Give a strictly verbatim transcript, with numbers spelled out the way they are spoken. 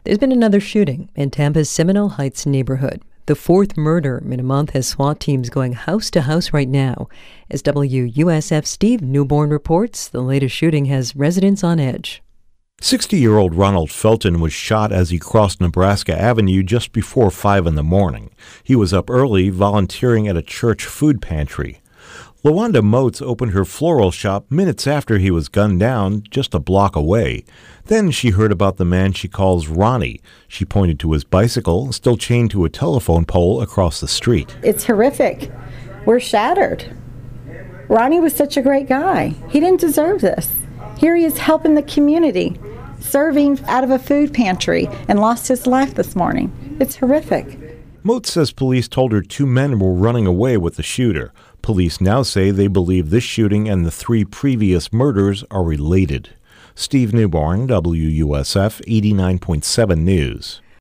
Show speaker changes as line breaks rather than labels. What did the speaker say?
There's been another shooting in Tampa's Seminole Heights neighborhood. The fourth murder in a month has SWAT teams going house to house right now. As W U S F Steve Newborn reports, the latest shooting has residents on edge.
sixty-year-old Ronald Felton was shot as he crossed Nebraska Avenue just before five in the morning. He was up early volunteering at a church food pantry. LaWanda Moats opened her floral shop minutes after he was gunned down, just a block away. Then she heard about the man she calls Ronnie. She pointed to his bicycle, still chained to a telephone pole across the street.
It's horrific. We're shattered. Ronnie was such a great guy. He didn't deserve this. Here he is helping the community, serving out of a food pantry, and lost his life this morning. It's horrific.
Moats says police told her two men were running away with the shooter. Police now say they believe this shooting and the three previous murders are related. Steve Newborn, W U S F eighty-nine point seven News.